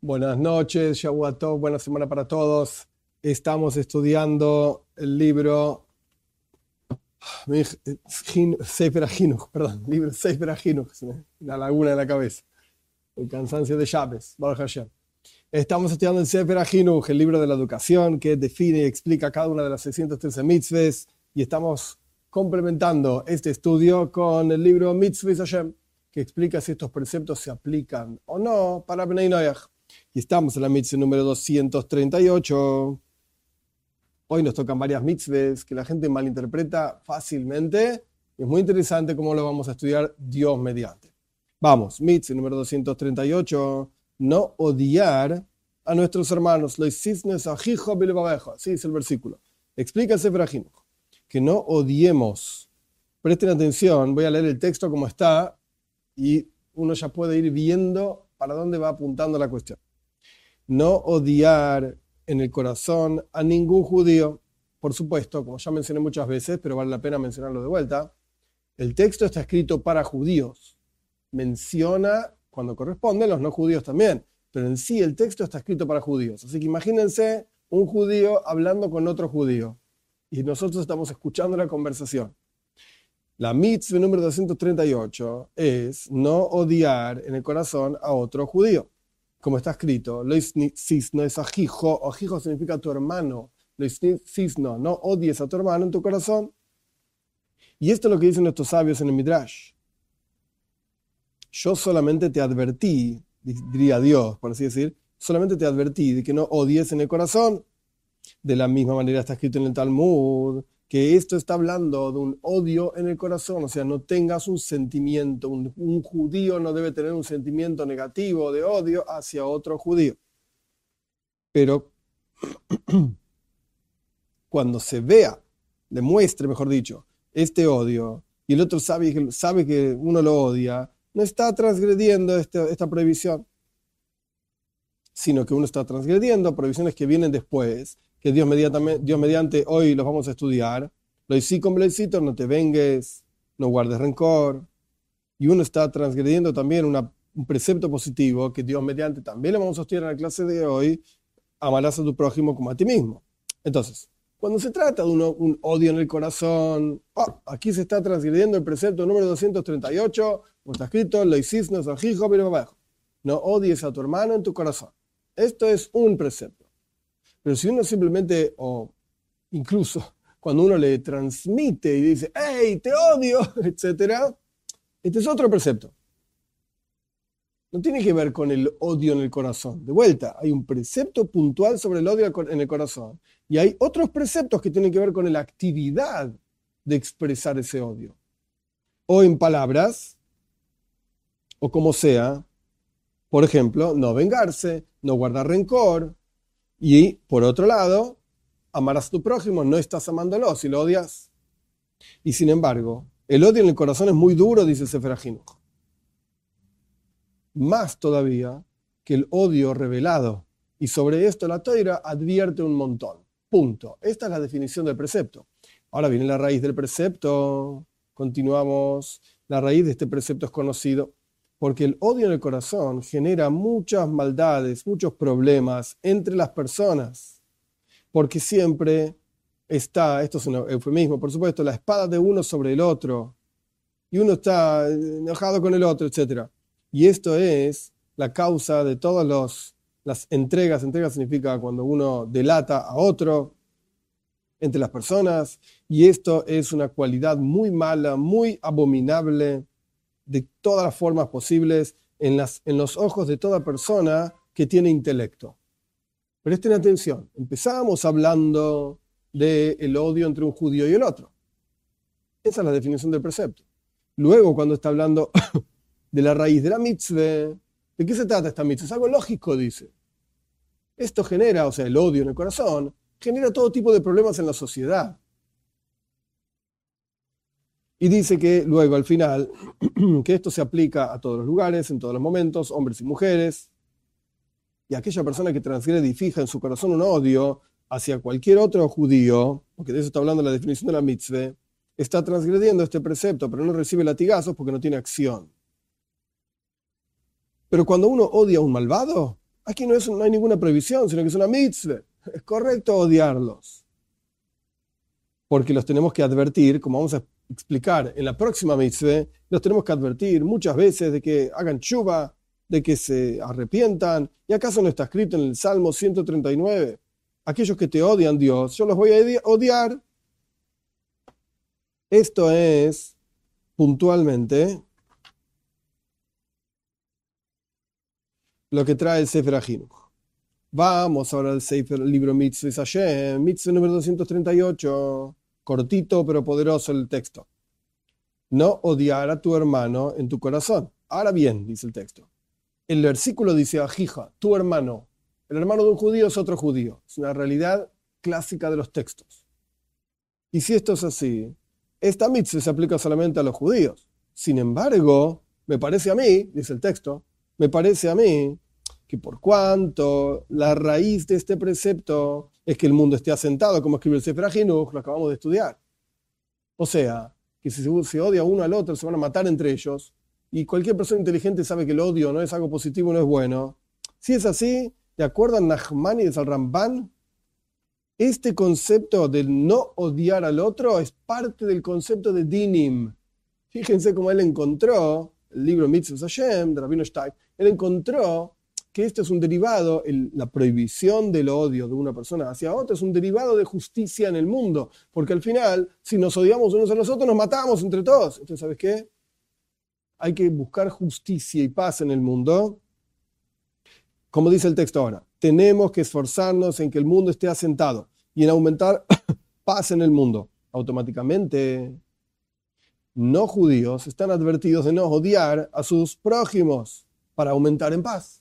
Buenas noches, Shavua Tov, buena semana para todos. Estamos estudiando el libro Sefer HaChinuch, perdón, libro Sefer HaChinuch, la laguna de la cabeza, el cansancio de Chávez, Baruch Hashem. Estamos estudiando el Sefer HaChinuch, el libro de la educación, que define y explica cada una de las 613 mitzvahs, y estamos complementando este estudio con el libro Mitzvahs Hashem, que explica si estos preceptos se aplican o no para Bnei Noach. Y estamos en la mitzvah número 238. Hoy nos tocan varias mitzvahs que la gente malinterpreta fácilmente. Y es muy interesante cómo lo vamos a estudiar Dios mediante. Vamos, mitzvah número 238. No odiar a nuestros hermanos. Así dice el versículo. Explica el Sefer HaChinuch. Que no odiemos. Presten atención, voy a leer el texto como está y uno ya puede ir viendo para dónde va apuntando la cuestión. No odiar en el corazón a ningún judío. Por supuesto, como ya mencioné muchas veces, pero vale la pena mencionarlo de vuelta, el texto está escrito para judíos. Menciona, cuando corresponde, los no judíos también, pero en sí el texto está escrito para judíos. Así que imagínense un judío hablando con otro judío y nosotros estamos escuchando la conversación. La mitzvah número 238 es no odiar en el corazón a otro judío. Como está escrito, no es ajijo, ajijo significa tu hermano, no odies a tu hermano en tu corazón. Y esto es lo que dicen nuestros sabios en el Midrash. Yo solamente te advertí, diría Dios, por así decir, solamente te advertí de que no odies en el corazón. De la misma manera está escrito en el Talmud, que esto está hablando de un odio en el corazón, o sea, no tengas un sentimiento, un judío no debe tener un sentimiento negativo de odio hacia otro judío. Pero cuando se vea, demuestre, mejor dicho, este odio, y el otro sabe que uno lo odia, no está transgrediendo esta prohibición, sino que uno está transgrediendo prohibiciones que vienen después, que Dios mediante hoy los vamos a estudiar. Lo hice con Bleisito, no te vengues, no guardes rencor. Y uno está transgrediendo también un precepto positivo que Dios mediante también le vamos a estudiar en la clase de hoy. Amarás a tu prójimo como a ti mismo. Entonces, cuando se trata de un odio en el corazón, aquí se está transgrediendo el precepto número 238, como está escrito, lo hiciste, no odies a tu hermano en tu corazón. Esto es un precepto. Pero si uno simplemente, o incluso cuando uno le transmite y dice, ¡hey, te odio!, etc., este es otro precepto. No tiene que ver con el odio en el corazón. De vuelta, hay un precepto puntual sobre el odio en el corazón. Y hay otros preceptos que tienen que ver con la actividad de expresar ese odio. O en palabras, o como sea. Por ejemplo, no vengarse, no guardar rencor. Y, por otro lado, amarás a tu prójimo, no estás amándolo si lo odias. Y sin embargo, el odio en el corazón es muy duro, dice el Sefer HaChinuch. Más todavía que el odio revelado. Y sobre esto la Toira advierte un montón. Punto. Esta es la definición del precepto. Ahora viene la raíz del precepto. Continuamos. La raíz de este precepto es conocido. Porque el odio en el corazón genera muchas maldades, muchos problemas entre las personas. Porque siempre está, esto es un eufemismo, por supuesto, la espada de uno sobre el otro. Y uno está enojado con el otro, etc. Y esto es la causa de todas las entregas. Entrega significa cuando uno delata a otro entre las personas. Y esto es una cualidad muy mala, muy abominable, de todas las formas posibles en los ojos de toda persona que tiene intelecto. Presten atención, empezamos hablando del odio entre un judío y el otro. Esa es la definición del precepto. Luego, cuando está hablando de la raíz de la mitzvah, ¿de qué se trata esta mitzvah? Es algo lógico, dice. Esto genera, o sea, el odio en el corazón, genera todo tipo de problemas en la sociedad. Y dice que luego, al final, que esto se aplica a todos los lugares, en todos los momentos, hombres y mujeres. Y aquella persona que transgrede y fija en su corazón un odio hacia cualquier otro judío, porque de eso está hablando la definición de la mitzvah, está transgrediendo este precepto, pero no recibe latigazos porque no tiene acción. Pero cuando uno odia a un malvado, Aquí no hay ninguna prohibición, sino que es una mitzvah. Es correcto odiarlos. Porque los tenemos que advertir, como vamos a explicar en la próxima mitzvah, los tenemos que advertir muchas veces de que hagan tshuva, de que se arrepientan. ¿Y acaso no está escrito en el Salmo 139? Aquellos que te odian, Dios, yo los voy a odiar. Esto es puntualmente lo que trae el Sefer HaChinuch. Vamos ahora al Sefer, el libro Mitzvah Hashem, Mitzvah número 238, cortito pero poderoso el texto. No odiar a tu hermano en tu corazón. Ahora bien, dice el texto. El versículo dice, Ajija, tu hermano. El hermano de un judío es otro judío. Es una realidad clásica de los textos. Y si esto es así, esta mitzvah se aplica solamente a los judíos. Sin embargo, me parece a mí, dice el texto, me parece a mí que por cuanto la raíz de este precepto es que el mundo esté asentado, como escribe el Sefer HaChinuch, lo acabamos de estudiar. O sea, que si se odia uno al otro, se van a matar entre ellos, y cualquier persona inteligente sabe que el odio no es algo positivo, no es bueno. Si es así, de acuerdo a Nachmanides al Ramban, este concepto de no odiar al otro es parte del concepto de dinim. Fíjense cómo él encontró, el libro Mitzvah Hashem, de Rabino Stein, él encontró que esto es un derivado, la prohibición del odio de una persona hacia otra es un derivado de justicia en el mundo, porque al final, si nos odiamos unos a los otros, nos matamos entre todos. Entonces, ¿sabes qué? Hay que buscar justicia y paz en el mundo. Como dice el texto ahora, tenemos que esforzarnos en que el mundo esté asentado y en aumentar paz en el mundo. Automáticamente, no judíos están advertidos de no odiar a sus prójimos para aumentar en paz.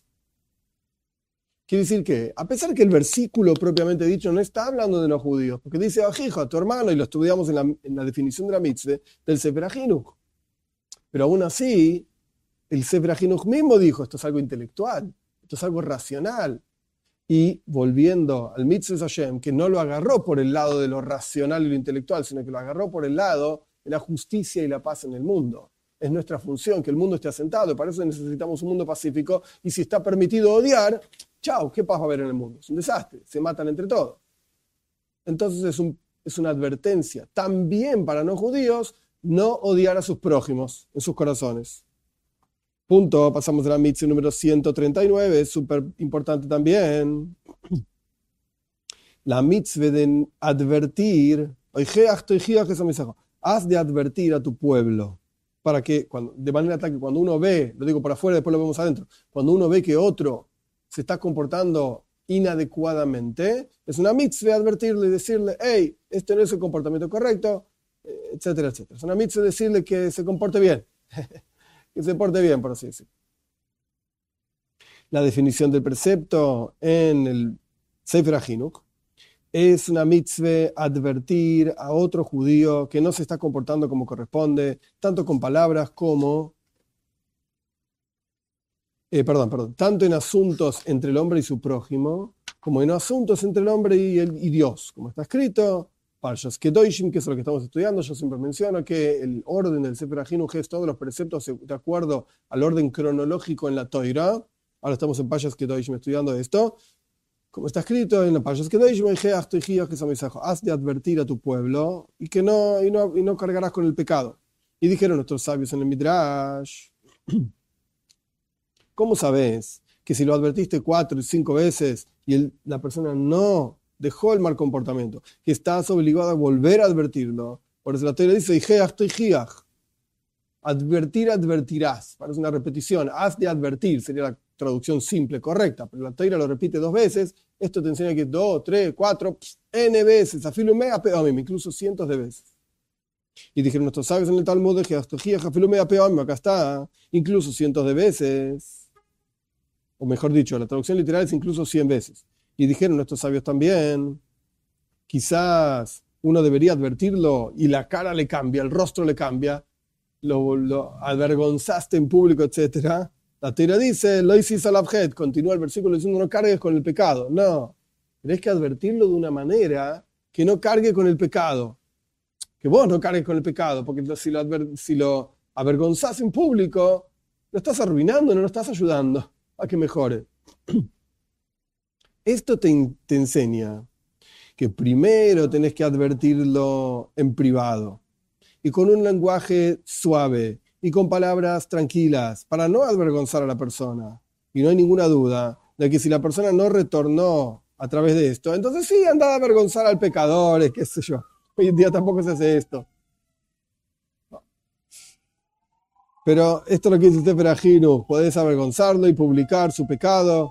Quiere decir que, a pesar que el versículo propiamente dicho no está hablando de no judíos, porque dice, Ajija, tu hermano, y lo estudiamos en la definición de la mitzvah del Sefer HaChinuch. Pero aún así, el Sefer HaChinuch mismo dijo, esto es algo intelectual, esto es algo racional. Y volviendo al Mitzvah Hashem, que no lo agarró por el lado de lo racional y lo intelectual, sino que lo agarró por el lado de la justicia y la paz en el mundo. Es nuestra función que el mundo esté asentado, y para eso necesitamos un mundo pacífico, y si está permitido odiar, chao, ¿qué paz va a haber en el mundo? Es un desastre, se matan entre todos. Entonces es una advertencia también para no judíos no odiar a sus prójimos en sus corazones. Punto, pasamos a la mitzvah número 139, es súper importante también. La mitzvah de advertir, haz de advertir a tu pueblo, para que, de manera tal que cuando uno ve, lo digo por afuera, después lo vemos adentro, cuando uno ve que otro se está comportando inadecuadamente, es una mitzvah advertirle y decirle, hey, este no es el comportamiento correcto, etcétera, etcétera. Es una mitzvah decirle que se comporte bien. Que se porte bien, por así decirlo. La definición del precepto en el Sefer HaChinuch es una mitzvah advertir a otro judío que no se está comportando como corresponde, tanto con palabras como tanto en asuntos entre el hombre y su prójimo, como en asuntos entre el hombre y Dios, como está escrito, Parshas Kedoshim, que es lo que estamos estudiando. Yo siempre menciono que el orden del Sefer HaChinuch es todos los preceptos de acuerdo al orden cronológico en la Torá. Ahora estamos en Parshas Kedoshim estudiando esto. Como está escrito en la Parshas Kedoshim, haz de advertir a tu pueblo y no cargarás con el pecado. Y dijeron nuestros sabios en el Midrash, ¿cómo sabes que si lo advertiste 4 y 5 veces y la persona no dejó el mal comportamiento, que estás obligado a volver a advertirlo? Por eso la Torá dice, advertir, advertirás. Parece una repetición, haz de advertir, sería la traducción simple, correcta, pero la Torá lo repite 2 veces. Esto te enseña que 2, 3, 4, n veces, incluso cientos de veces. Y dijeron nuestros sabios en el Talmud, acá está, incluso cientos de veces. O mejor dicho, la traducción literal es incluso 100 veces. Y dijeron nuestros sabios también, quizás uno debería advertirlo y la cara le cambia, el rostro le cambia, lo avergonzaste en público, etc. La Torá dice, lo hiciste al abjed, continúa el versículo diciendo no cargues con el pecado. No, tenés que advertirlo de una manera que no cargue con el pecado. Que vos no cargues con el pecado, porque si lo avergonzás en público, lo estás arruinando, no lo estás ayudando a que mejore. Esto te enseña que primero tenés que advertirlo en privado y con un lenguaje suave y con palabras tranquilas para no avergonzar a la persona. Y no hay ninguna duda de que si la persona no retornó a través de esto, entonces sí, anda a avergonzar al pecador, qué sé yo. Hoy en día tampoco se hace esto. Pero esto es lo que dice Sefer Ajinuj, podés avergonzarlo y publicar su pecado.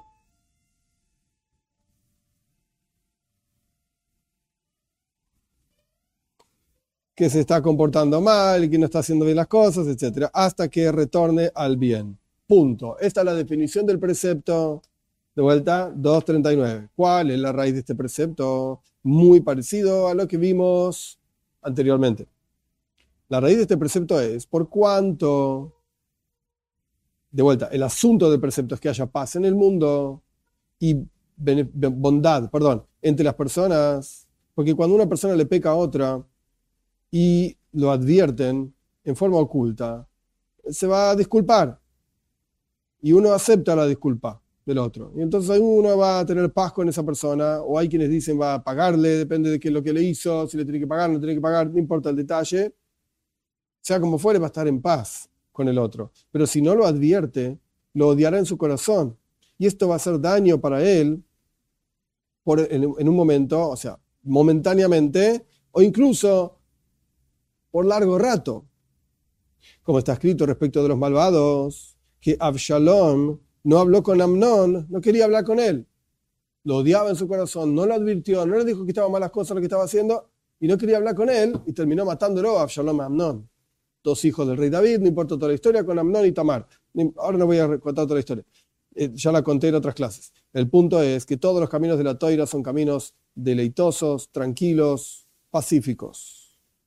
Que se está comportando mal, que no está haciendo bien las cosas, etcétera, hasta que retorne al bien. Punto. Esta es la definición del precepto. De vuelta, 239. ¿Cuál es la raíz de este precepto? Muy parecido a lo que vimos anteriormente. La raíz de este precepto es, por cuanto, de vuelta, el asunto del precepto es que haya paz en el mundo y bondad, entre las personas, porque cuando una persona le peca a otra, y lo advierten en forma oculta, se va a disculpar y uno acepta la disculpa del otro. Y entonces uno va a tener paz con esa persona, o hay quienes dicen va a pagarle, depende de qué es lo que le hizo, si le tiene que pagar, no tiene que pagar, no importa el detalle. Sea como fuere, va a estar en paz con el otro. Pero si no lo advierte, lo odiará en su corazón. Y esto va a hacer daño para él en un momento, o sea, momentáneamente, o incluso por largo rato, como está escrito respecto de los malvados, que Absalom no habló con Amnón, no quería hablar con él, lo odiaba en su corazón, no lo advirtió, no le dijo que estaban malas cosas lo que estaba haciendo, y no quería hablar con él, y terminó matándolo a Absalom a Amnón. Dos hijos del rey David, no importa toda la historia, con Amnón y Tamar. Ahora no voy a contar toda la historia, ya la conté en otras clases. El punto es que todos los caminos de la Toira son caminos deleitosos, tranquilos, pacíficos.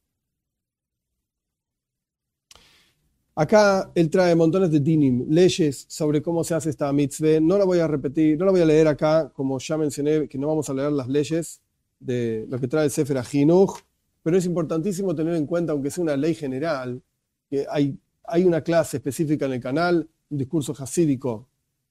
Acá él trae montones de dinim, leyes sobre cómo se hace esta mitzvah. No la voy a repetir, no la voy a leer acá, como ya mencioné, que no vamos a leer las leyes de lo que trae el Sefer Ajinuj, pero es importantísimo tener en cuenta, aunque sea una ley general, que hay una clase específica en el canal, un discurso hasídico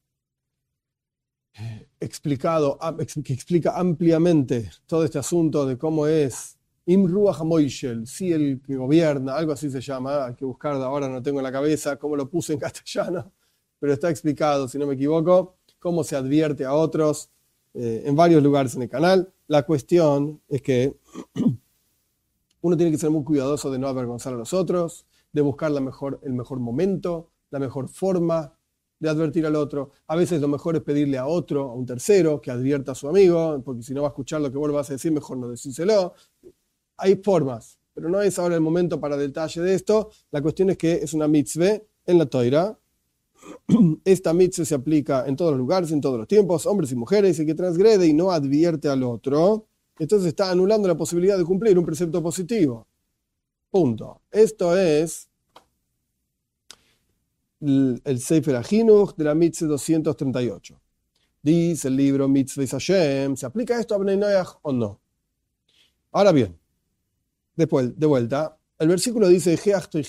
explicado, que explica ampliamente todo este asunto de cómo es Imruach HaMoishel, sí, el que gobierna, algo así se llama, hay que buscarlo, ahora no tengo en la cabeza cómo lo puse en castellano, pero está explicado, si no me equivoco, cómo se advierte a otros en varios lugares en el canal. La cuestión es que uno tiene que ser muy cuidadoso de no avergonzar a los otros, de buscar el mejor momento, la mejor forma de advertir al otro. A veces lo mejor es pedirle a otro, a un tercero, que advierta a su amigo, porque si no va a escuchar lo que vos le vas a decir, mejor no decírselo. Hay formas, pero no es ahora el momento para detalle de esto. La cuestión es que es una mitzvah en la Toira. Esta mitzvah se aplica en todos los lugares, en todos los tiempos, hombres y mujeres. El que transgrede y no advierte al otro, entonces está anulando la posibilidad de cumplir un precepto positivo. Punto. Esto es el Sefer Ajinuj de la mitzvah 238. Dice el libro Mitzvah Hashem, ¿se aplica esto a Bnei Noach o no? Ahora bien, después, de vuelta, el versículo dice,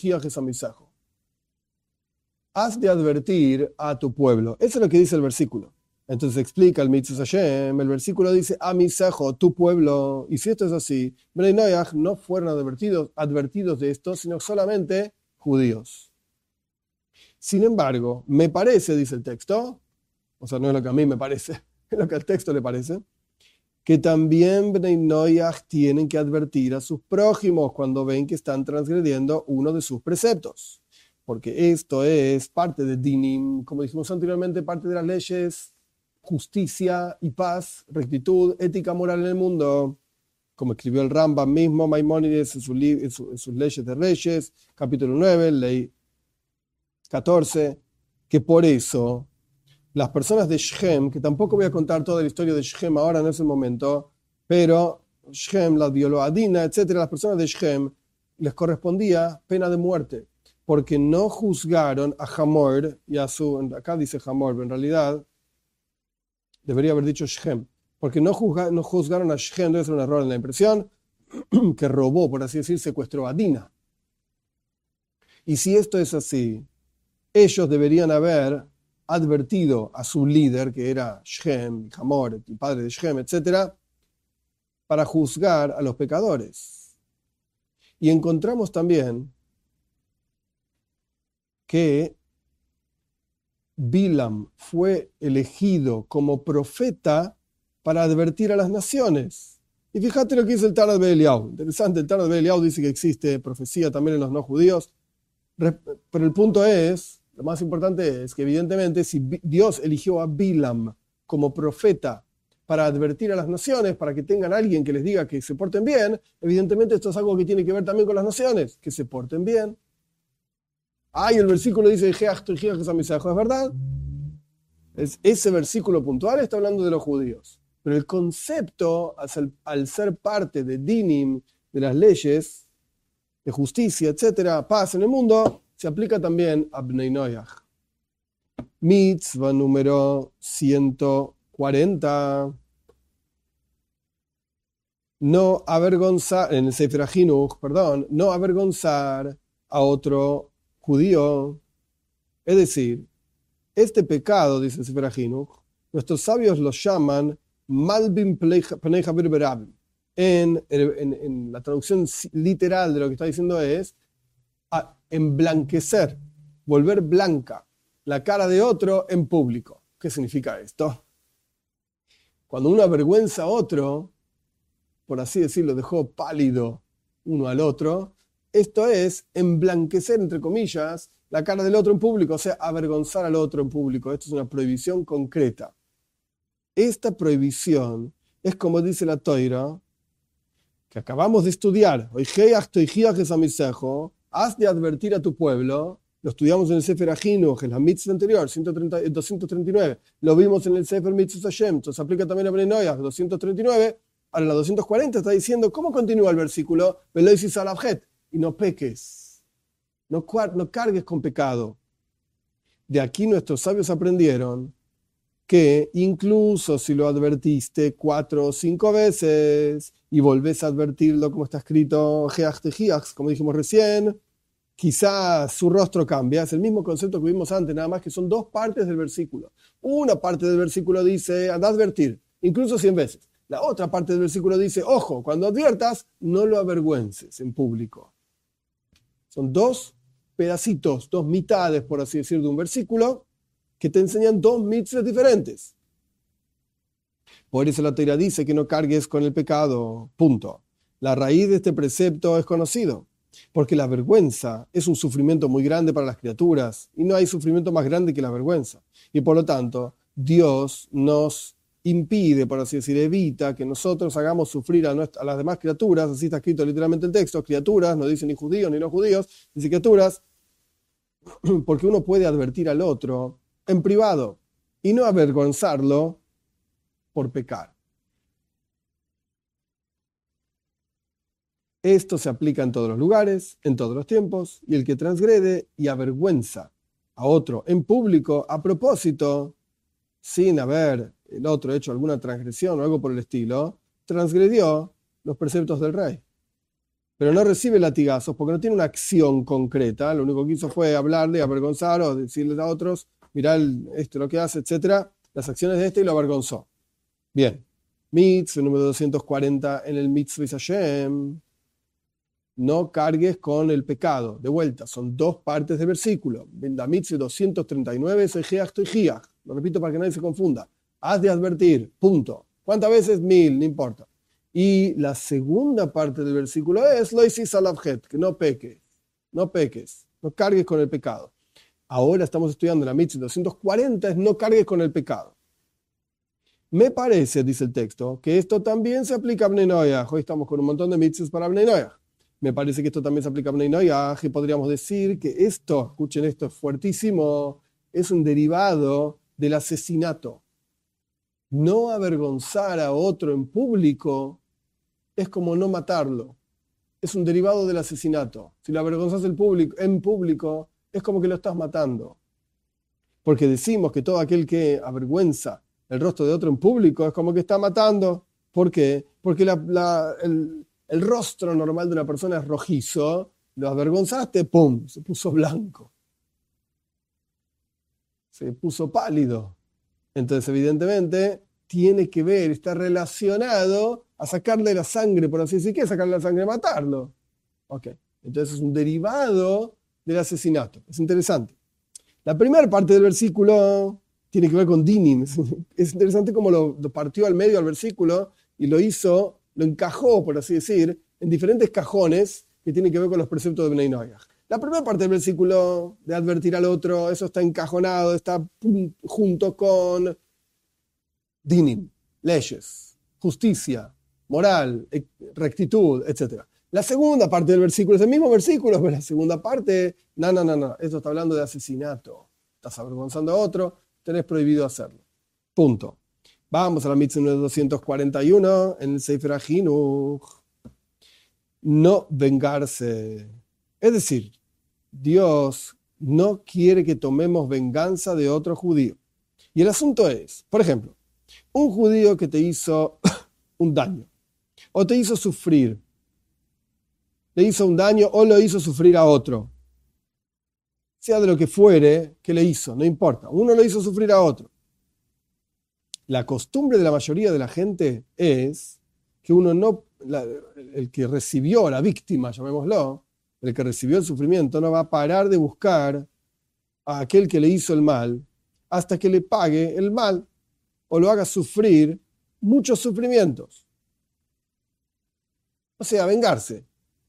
has de advertir a tu pueblo. Eso es lo que dice el versículo. Entonces explica el Mitzvah Hashem, el versículo dice, Amisejo, tu pueblo. Y si esto es así, Bnei Noach no fueron advertidos de esto, sino solamente judíos. Sin embargo, me parece, dice el texto, o sea, no es lo que a mí me parece, es lo que al texto le parece, que también Bnei Noach tienen que advertir a sus prójimos cuando ven que están transgrediendo uno de sus preceptos. Porque esto es parte de Dinim, como dijimos anteriormente, parte de las leyes, justicia y paz, rectitud, ética moral en el mundo. Como escribió el Rambam mismo, Maimónides, en sus leyes de reyes, capítulo 9, ley 14, que por eso las personas de Shem, que tampoco voy a contar toda la historia de Shem ahora en ese momento, pero Shem la violó a Dina, etc. Las personas de Shem les correspondía pena de muerte, porque no juzgaron a Hamor y a acá dice Hamor, pero en realidad debería haber dicho Shem, porque no juzgaron a Shem, debe ser un error en la impresión, que robó, por así decir, secuestró a Dina. Y si esto es así, ellos deberían haber advertido a su líder, que era Shem, Hamor, el padre de Shem, etc., para juzgar a los pecadores. Y encontramos también que Bilam fue elegido como profeta para advertir a las naciones. Y fíjate lo que dice el Tanat Be'Eliyahu. Interesante, el Tanat Be'Eliyahu dice que existe profecía también en los no judíos. Pero el punto es, lo más importante es que evidentemente si Dios eligió a Bilam como profeta para advertir a las naciones, para que tengan alguien que les diga que se porten bien, evidentemente esto es algo que tiene que ver también con las naciones, que se porten bien. Y el versículo dice, ¿es verdad? Ese versículo puntual está hablando de los judíos. Pero el concepto, al ser parte de Dinim, de las leyes, de justicia, etcétera, paz en el mundo, se aplica también a Bnei Noach. Mitzvah número 140. No avergonzar, en el Sefer HaChinuch, no avergonzar a otro judío. Es decir, este pecado, dice el Sefer HaChinuch, nuestros sabios lo llaman Malbim Pnei Haver Berabim. En la traducción literal de lo que está diciendo es emblanquecer, volver blanca la cara de otro en público. ¿Qué significa esto? Cuando uno avergüenza a otro, por así decirlo, dejó pálido uno al otro, esto es emblanquecer, entre comillas, la cara del otro en público, o sea, avergonzar al otro en público. Esto es una prohibición concreta. Esta prohibición es como dice la Toira, que acabamos de estudiar. Has de advertir a tu pueblo. Lo estudiamos en el Sefer HaChinuch, en la mitzvah anterior, 239. Lo vimos en el Sefer Mitzvot Hashem. Entonces aplica también a Bnei Noach, 239. Ahora la 240 está diciendo, ¿cómo continúa el versículo? Y no peques. No cargues con pecado. De aquí nuestros sabios aprendieron que incluso si lo advertiste 4 o 5 veces y volvés a advertirlo como está escrito, como dijimos recién, quizás su rostro cambia. Es el mismo concepto que vimos antes, nada más que son 2 partes del versículo. Una parte del versículo dice, anda a advertir, incluso 100 veces. La otra parte del versículo dice, ojo, cuando adviertas, no lo avergüences en público. Son 2 pedacitos, 2 mitades, por así decir, de un versículo, que te enseñan 2 mitzvahs diferentes. Por eso la Torá dice que no cargues con el pecado, punto. La raíz de este precepto es conocido, porque la vergüenza es un sufrimiento muy grande para las criaturas, y no hay sufrimiento más grande que la vergüenza. Y por lo tanto, Dios nos impide, por así decir, evita que nosotros hagamos sufrir a las demás criaturas, así está escrito literalmente el texto, criaturas, no dice ni judíos ni no judíos, dice criaturas, porque uno puede advertir al otro en privado y no avergonzarlo por pecar. Esto se aplica en todos los lugares, en todos los tiempos, y el que transgrede y avergüenza a otro en público a propósito, sin haber el otro hecho alguna transgresión o algo por el estilo, transgredió los preceptos del rey. Pero no recibe latigazos porque no tiene una acción concreta, lo único que hizo fue hablarle, avergonzar o decirle a otros, mirá lo que hace, etc. Las acciones de este y lo avergonzó. Bien. Mitzvah número 240 en el Mitzvah Hashem. No cargues con el pecado. De vuelta, son 2 partes del versículo. La Mitzvah 239 es el Geach y Geach. Lo repito para que nadie se confunda. Has de advertir, punto. ¿Cuántas veces? 1000, no importa. Y la segunda parte del versículo es Lo hisis alabjet, que no peques, no cargues con el pecado. Ahora estamos estudiando la Mitzvah 240, es no cargues con el pecado. Me parece, dice el texto, que esto también se aplica a Bnei Noach. Hoy estamos con un montón de mitzvahs para Bnei Noach. Me parece que esto también se aplica a Bnei Noach y podríamos decir que esto, escuchen esto, es fuertísimo, es un derivado del asesinato. No avergonzar a otro en público es como no matarlo. Es un derivado del asesinato. Si lo avergonzas en público, es como que lo estás matando. Porque decimos que todo aquel que avergüenza el rostro de otro en público es como que está matando. ¿Por qué? Porque el rostro normal de una persona es rojizo, lo avergonzaste, ¡pum!, se puso blanco. se puso pálido. Entonces, evidentemente, tiene que ver, está relacionado a sacarle la sangre, por así decir. ¿Qué es sacarle la sangre? Matarlo. Ok. Entonces es un derivado del asesinato. Es interesante. La primera parte del versículo tiene que ver con dinim. Es interesante cómo lo partió al medio al versículo y lo encajó, por así decir, en diferentes cajones que tienen que ver con los preceptos de Bnei Noach. La primera parte del versículo de advertir al otro, eso está encajonado, está junto con dinim, leyes, justicia, moral, rectitud, etc. La segunda parte del versículo es el mismo versículo, pero la segunda parte, no, esto está hablando de asesinato. Estás avergonzando a otro, tenés prohibido hacerlo. Punto. Vamos a la mitzvah 241 en el Sefer HaChinuch. No vengarse. Es decir, Dios no quiere que tomemos venganza de otro judío. Y el asunto es, por ejemplo, un judío que te hizo un daño o te hizo sufrir. Le hizo un daño o lo hizo sufrir a otro. Sea de lo que fuere que le hizo, no importa. Uno lo hizo sufrir a otro. La costumbre de la mayoría de la gente es que uno no, el que recibió, la víctima, llamémoslo, el que recibió el sufrimiento, no va a parar de buscar a aquel que le hizo el mal hasta que le pague el mal o lo haga sufrir muchos sufrimientos. O sea, vengarse.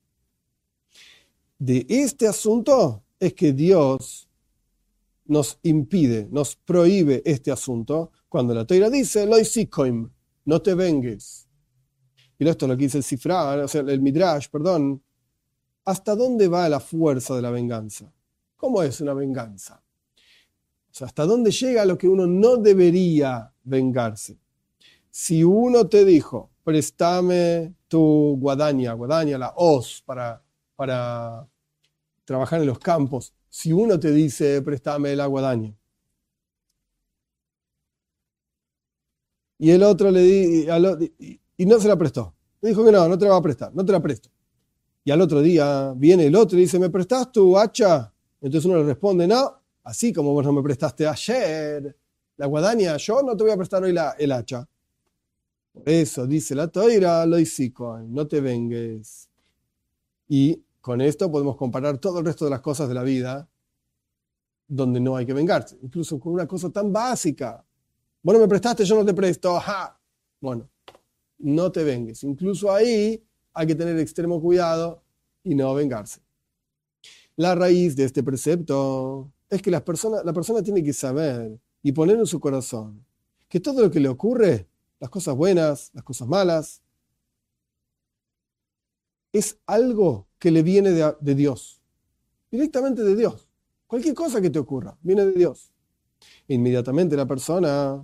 De este asunto es que Dios nos impide, nos prohíbe este asunto cuando la Torá dice lo isikoim, no te vengues. Y esto es lo que dice el Sifra, o sea, el Midrash, perdón. ¿Hasta dónde va la fuerza de la venganza? ¿Cómo es una venganza? O sea, ¿hasta dónde llega lo que uno no debería vengarse? Si uno te dijo, préstame tu guadaña, la hoz para trabajar en los campos, si uno te dice, préstame la guadaña, y el otro y no se la prestó, le dijo que no te la va a prestar, no te la presto. Y al otro día viene el otro y dice, ¿me prestás tu hacha? Entonces uno le responde, no, así como vos no me prestaste ayer la guadaña, yo no te voy a prestar hoy el hacha. Por eso dice la Torá, lo hicico, no te vengues. Y con esto podemos comparar todo el resto de las cosas de la vida donde no hay que vengarse. Incluso con una cosa tan básica. Vos no me prestaste, yo no te presto. ¡Ajá! Bueno, no te vengues. Incluso ahí hay que tener extremo cuidado y no vengarse. La raíz de este precepto es que la persona tiene que saber y poner en su corazón que todo lo que le ocurre, las cosas buenas, las cosas malas, es algo que le viene de Dios, directamente de Dios. Cualquier cosa que te ocurra, viene de Dios. Inmediatamente la persona,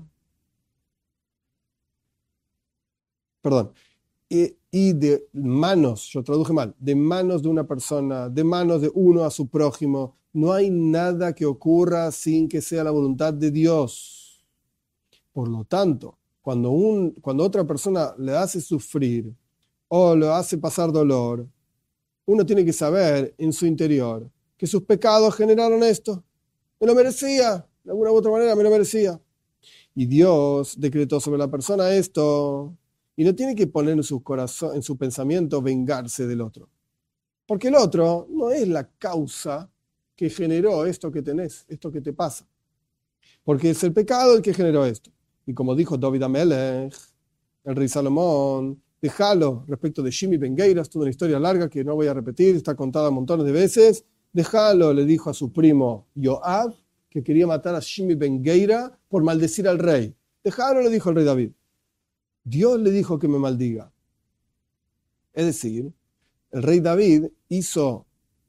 y de manos, yo traduje mal, de manos de una persona, de manos de uno a su prójimo, no hay nada que ocurra sin que sea la voluntad de Dios. Por lo tanto, cuando otra persona le hace sufrir o le hace pasar dolor, uno tiene que saber en su interior que sus pecados generaron esto. Me lo merecía, de alguna u otra manera me lo merecía. Y Dios decretó sobre la persona esto, y no tiene que poner en su pensamiento vengarse del otro. Porque el otro no es la causa que generó esto que tenés, esto que te pasa. Porque es el pecado el que generó esto. Y como dijo David Amelech, el rey Salomón, déjalo, respecto de Shimi ben Geira, es toda una historia larga que no voy a repetir, está contada montones de veces. Déjalo, le dijo a su primo Joab, que quería matar a Shimi ben Geira por maldecir al rey. Déjalo, le dijo el rey David. Dios le dijo que me maldiga. Es decir, el rey David hizo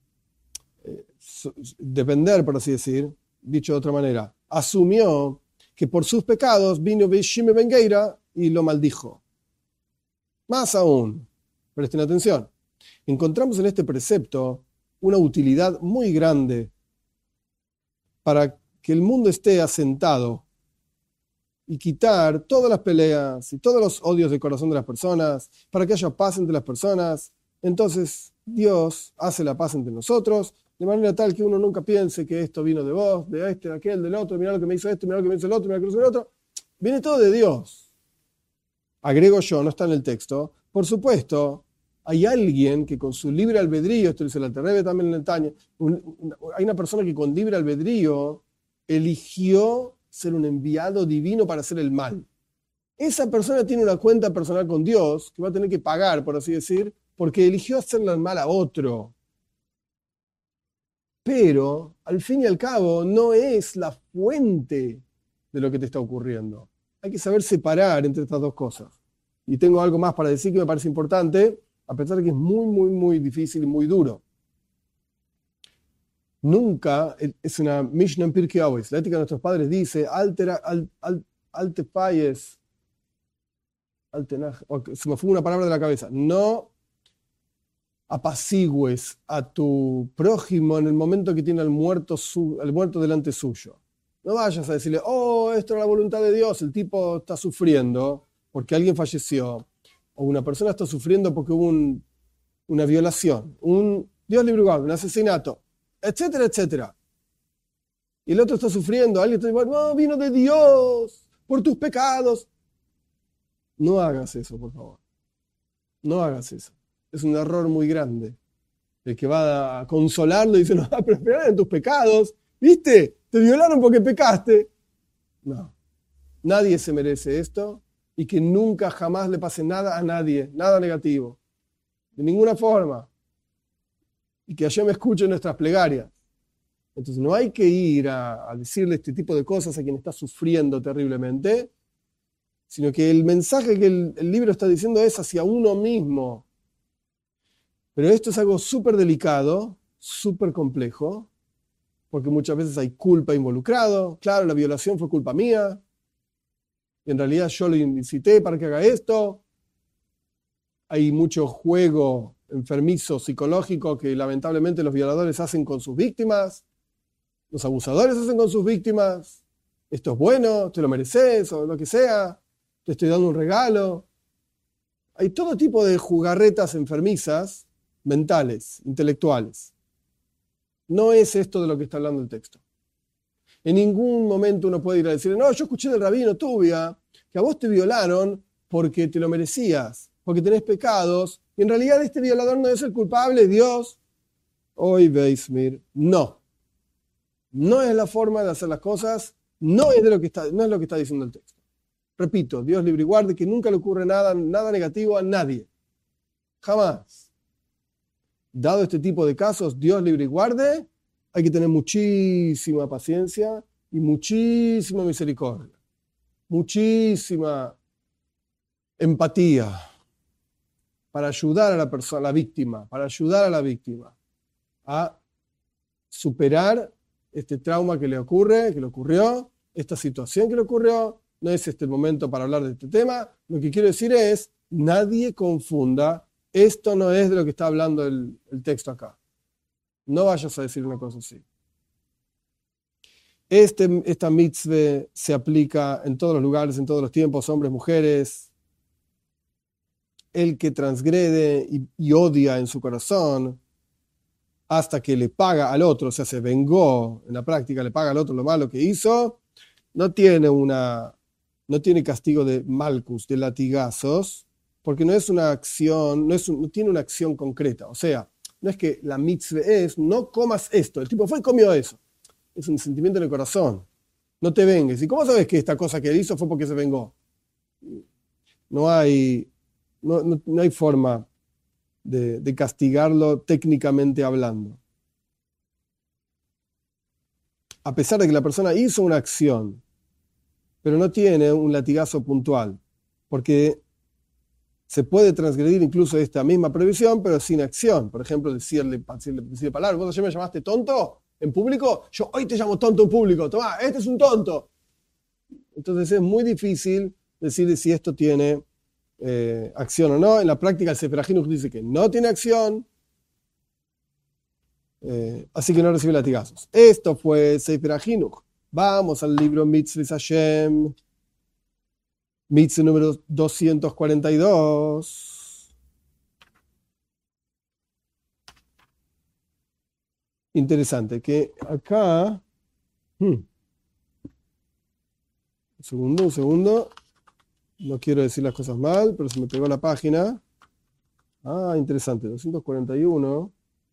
depender, por así decir, dicho de otra manera, asumió que por sus pecados vino Shimi ben Geira y lo maldijo. Más aún, presten atención, encontramos en este precepto una utilidad muy grande para que el mundo esté asentado y quitar todas las peleas y todos los odios del corazón de las personas, para que haya paz entre las personas. Entonces Dios hace la paz entre nosotros de manera tal que uno nunca piense que esto vino de vos, de este, de aquel, del otro, mirá lo que me hizo esto, mirá lo que me hizo el otro, mirá lo que me hizo el otro. Viene todo de Dios. Agrego yo, no está en el texto. Por supuesto, hay alguien que con su libre albedrío, esto dice el Alter Rebbe también en el Tanya, hay una persona que con libre albedrío eligió ser un enviado divino para hacer el mal. Esa persona tiene una cuenta personal con Dios que va a tener que pagar, por así decir, porque eligió hacerle el mal a otro. Pero, al fin y al cabo, no es la fuente de lo que te está ocurriendo. Hay que saber separar entre estas dos cosas. Y tengo algo más para decir que me parece importante, a pesar de que es muy, muy, muy difícil y muy duro. Nunca, es una Mishnah en Pirkei Avos, la ética de nuestros padres dice, alte falles, se me fue una palabra de la cabeza, no apacigües a tu prójimo en el momento que tiene al muerto delante suyo. No vayas a decirle, oh, esto era la voluntad de Dios, el tipo está sufriendo porque alguien falleció, o una persona está sufriendo porque hubo una violación, Dios libre y guarde, un asesinato, etcétera, etcétera. Y el otro está sufriendo, alguien está diciendo, no, vino de Dios por tus pecados. No hagas eso, por favor. No hagas eso. Es un error muy grande. El que va a consolarlo y dice, no, pero espera en tus pecados, ¿viste? Te violaron porque pecaste. No. Nadie se merece esto y que nunca jamás le pase nada a nadie, nada negativo. De ninguna forma. Y que Hashem escuche nuestras plegarias. Entonces no hay que ir a decirle este tipo de cosas a quien está sufriendo terriblemente, sino que el mensaje que el libro está diciendo es hacia uno mismo. Pero esto es algo súper delicado, súper complejo, porque muchas veces hay culpa involucrado. Claro, la violación fue culpa mía, y en realidad yo lo incité para que haga esto. Hay mucho juego enfermizo psicológico que lamentablemente los violadores hacen con sus víctimas, los abusadores hacen con sus víctimas. Esto es bueno, te lo mereces, o lo que sea, te estoy dando un regalo. Hay todo tipo de jugarretas enfermizas, mentales, intelectuales. No es esto de lo que está hablando el texto. En ningún momento uno puede ir a decir, no, yo escuché del rabino Tubia que a vos te violaron porque te lo merecías, porque tenés pecados, y en realidad este violador no es el culpable, Dios. Hoy veis, mir, no. No es la forma de hacer las cosas, no es lo que está diciendo el texto. Repito, Dios libre y guarde que nunca le ocurre nada negativo a nadie. Jamás. Dado este tipo de casos, Dios libre y guarde, hay que tener muchísima paciencia y muchísima misericordia. Muchísima empatía para ayudar a la persona, a la víctima, para ayudar a la víctima a superar este trauma que le ocurrió, esta situación que le ocurrió. No es este el momento para hablar de este tema. Lo que quiero decir es, nadie confunda, esto no es de lo que está hablando el texto acá. No vayas a decir una cosa así. Esta mitzvah se aplica en todos los lugares, en todos los tiempos, hombres, mujeres. El que transgrede y odia en su corazón hasta que le paga al otro, o sea, se vengó, en la práctica le paga al otro lo malo que hizo, no tiene castigo de malcus, de latigazos, porque no es una acción, no tiene una acción concreta. O sea, no es que la mitzvah es, no comas esto. El tipo fue y comió eso. Es un sentimiento en el corazón. No te vengues. ¿Y cómo sabes que esta cosa que él hizo fue porque se vengó? No hay forma de castigarlo técnicamente hablando. A pesar de que la persona hizo una acción, pero no tiene un latigazo puntual, porque se puede transgredir incluso esta misma prohibición, pero sin acción. Por ejemplo, decirle palabras. ¿Vos ayer me llamaste tonto en público? Yo hoy te llamo tonto en público. Tomá, este es un tonto. Entonces es muy difícil decir si esto tiene acción o no. En la práctica el Sefer HaChinuch dice que no tiene acción, así que no recibe latigazos. Esto fue Sefer HaChinuch. Vamos al libro Mitzvot Hashem. Mitzvah número 242. interesante, que acá, un segundo, no quiero decir las cosas mal, pero se me pegó la página. Interesante, 241.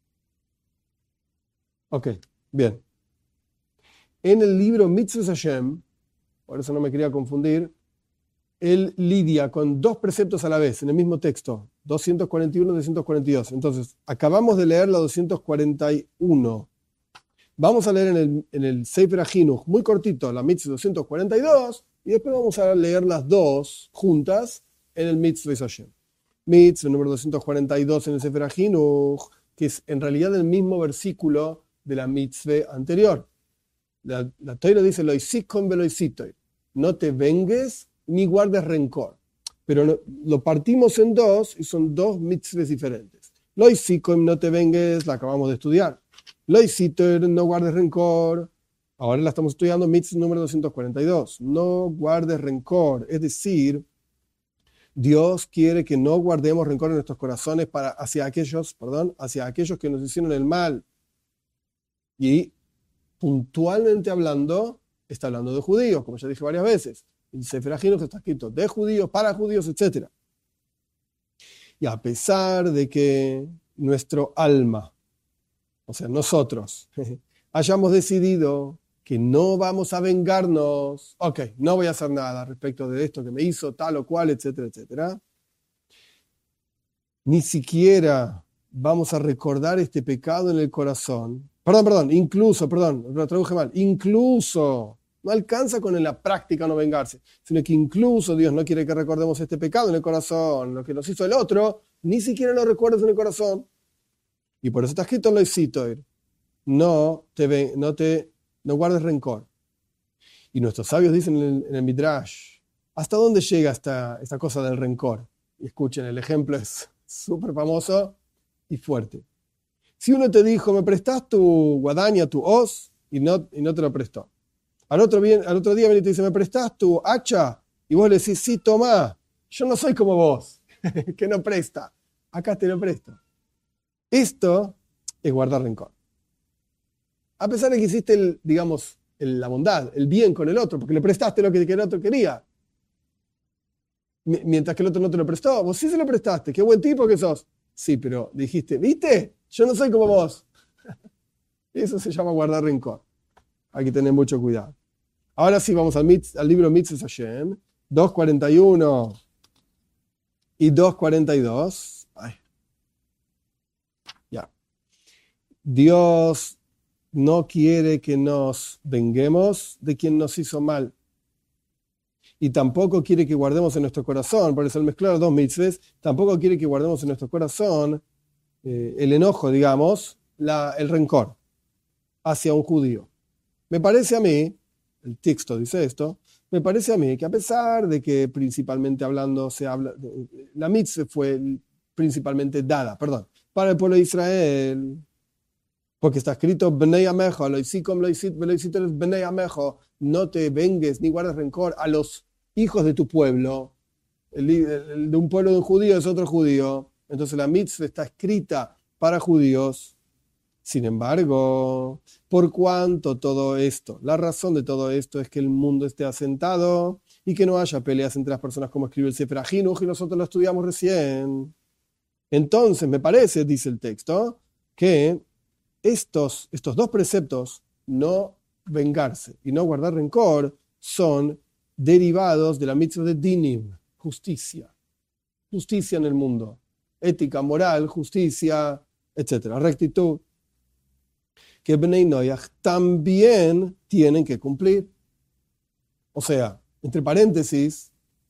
Ok, bien. En el libro Mitzvot Hashem, por eso no me quería confundir, él lidia con dos preceptos a la vez, en el mismo texto, 241 y 242. Entonces, acabamos de leer la 241. Vamos a leer en el Sefer HaChinuch, muy cortito, la Mitzvah 242, y después vamos a leer las dos juntas en el Mitzvot Hashem. Mitzvah número 242 en el Sefer HaChinuch, que es en realidad el mismo versículo de la Mitzvah anterior. La Torah dice, Lo hicikon velo hicitoy, no te vengues ni guardes rencor. Pero lo partimos en dos y son dos mitzvahs diferentes. Lo hicikon, no te vengues, la acabamos de estudiar. Lo hicitoy, no guardes rencor. Ahora la estamos estudiando, mitzvah número 242. No guardes rencor, es decir, Dios quiere que no guardemos rencor en nuestros corazones hacia aquellos que nos hicieron el mal. Y puntualmente hablando, está hablando de judíos, como ya dije varias veces. El Sefer HaChinuch está escrito de judíos, para judíos, etc. Y a pesar de que nuestro alma, o sea, nosotros, hayamos decidido que no vamos a vengarnos, no voy a hacer nada respecto de esto que me hizo tal o cual, etcétera, etcétera, ni siquiera vamos a recordar este pecado en el corazón. Incluso, lo traduje mal, incluso, no alcanza con en la práctica no vengarse, sino que incluso Dios no quiere que recordemos este pecado en el corazón, lo que nos hizo el otro, ni siquiera lo recuerdes en el corazón. Y por eso está escrito en lo hicitoy, no guardes rencor. Y nuestros sabios dicen en el Midrash, ¿hasta dónde llega esta cosa del rencor? Y escuchen, el ejemplo es súper famoso y fuerte. Si uno te dijo, me prestás tu guadaña, tu hoz, y no te lo prestó. Al otro día viene y te dice, me prestás tu hacha, y vos le decís, sí, tomá, yo no soy como vos, que no presta, acá te lo presto. Esto es guardar rencor. A pesar de que hiciste, la bondad, el bien con el otro, porque le prestaste lo que el otro quería. Mientras que el otro no te lo prestó, vos sí se lo prestaste, qué buen tipo que sos. Sí, pero dijiste, ¿viste? Yo no soy como vos. Eso se llama guardar rencor. Hay que tener mucho cuidado. Ahora sí, vamos al libro Mitzvot Hashem, 241 y 242. Ya. Dios no quiere que nos venguemos de quien nos hizo mal. Y tampoco quiere que guardemos en nuestro corazón, por eso al mezclar dos mitzvahs, tampoco quiere que guardemos en nuestro corazón el enojo, el rencor hacia un judío. Me parece a mí, el texto dice esto, me parece a mí que a pesar de que principalmente hablando la mitzvah fue principalmente dada, para el pueblo de Israel, porque está escrito Bnei Amejo, Bnei Amejo, no te vengues ni guardes rencor a los hijos de tu pueblo. El de un pueblo de un judío es otro judío. Entonces la mitzvah está escrita para judíos. Sin embargo, por cuanto todo esto, la razón de todo esto es que el mundo esté asentado y que no haya peleas entre las personas, como escribe el Sefer HaChinuch y nosotros lo estudiamos recién. Entonces me parece, dice el texto, que estos dos preceptos, no vengarse y no guardar rencor, son derivados de la mitzvah de dinim, justicia en el mundo, ética, moral, justicia, etc., rectitud, que Bnei Noach también tienen que cumplir. O sea, entre paréntesis,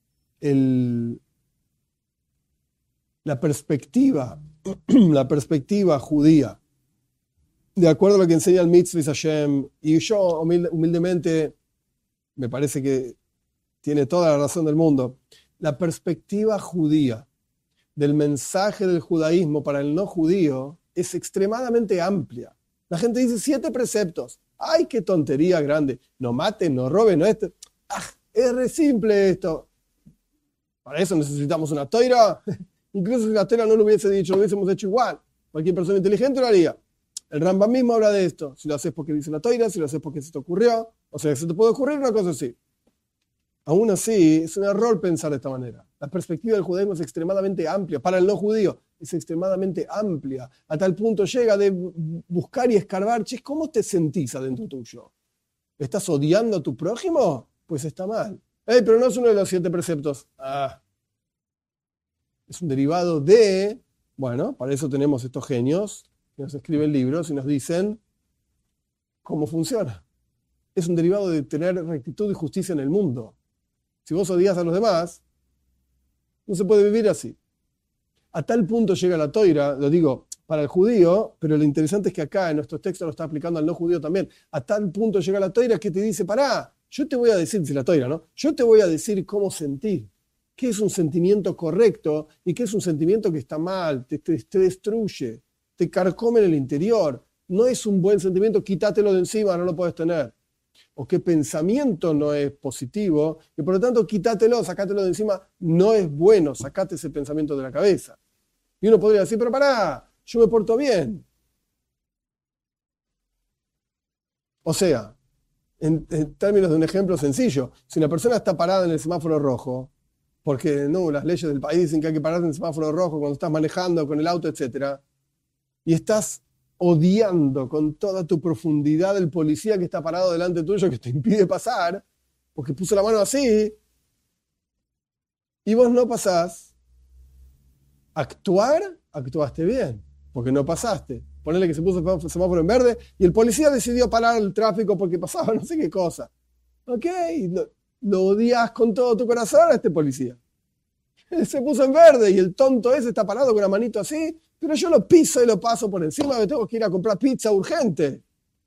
la perspectiva judía, de acuerdo a lo que enseña el Mitzvah Hashem, y yo humildemente me parece que tiene toda la razón del mundo, la perspectiva judía del mensaje del judaísmo para el no judío es extremadamente amplia. La gente dice 7 preceptos. ¡Ay, qué tontería grande! No maten, no roben, no esto. Es re simple esto. Para eso necesitamos una toira. Incluso si la toira no lo hubiese dicho, lo hubiésemos hecho igual. Cualquier persona inteligente lo haría. El Rambam mismo habla de esto. Si lo haces porque dice la Toira, si lo haces porque se te ocurrió, o sea, se te puede ocurrir una cosa así. Aún así, es un error pensar de esta manera. La perspectiva del judaísmo es extremadamente amplia. Para el no judío es extremadamente amplia. A tal punto llega de buscar y escarbar. Che, ¿cómo te sentís adentro tuyo? ¿Estás odiando a tu prójimo? Pues está mal. Pero no es uno de los 7 preceptos. Es un derivado de... Bueno, para eso tenemos estos genios que nos escriben libros y nos dicen cómo funciona. Es un derivado de tener rectitud y justicia en el mundo. Si vos odias a los demás, no se puede vivir así. A tal punto llega la toira, lo digo para el judío, pero lo interesante es que acá en nuestros textos lo está aplicando al no judío también. A tal punto llega la toira que te dice, pará, yo te voy a decir, si la toira, ¿no? Yo te voy a decir cómo sentir. ¿Qué es un sentimiento correcto y qué es un sentimiento que está mal, te destruye, te carcome en el interior? No es un buen sentimiento, quítatelo de encima, no lo puedes tener. O qué pensamiento no es positivo, y por lo tanto quítatelo, sacátelo de encima, no es bueno, sacate ese pensamiento de la cabeza. Y uno podría decir, pero pará, yo me porto bien. O sea, en términos de un ejemplo sencillo, si una persona está parada en el semáforo rojo, porque no, las leyes del país dicen que hay que pararse en el semáforo rojo cuando estás manejando con el auto, etc., y estás odiando con toda tu profundidad el policía que está parado delante tuyo, que te impide pasar, porque puso la mano así, y vos no pasás, actuaste bien, porque no pasaste. Ponele que se puso el semáforo en verde y el policía decidió parar el tráfico porque pasaba no sé qué cosa. Ok, lo odias con todo tu corazón a este policía. Se puso en verde y el tonto ese está parado con la manito así, pero yo lo piso y lo paso por encima, me tengo que ir a comprar pizza urgente.